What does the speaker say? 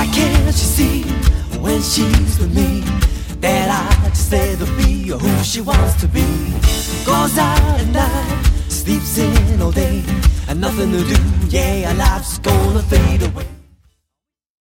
Why can't she see when she's with me that I just let her be who she wants to be? Goes out at night, sleeps in all day, and nothing to do. Yeah, our life's gonna fade away.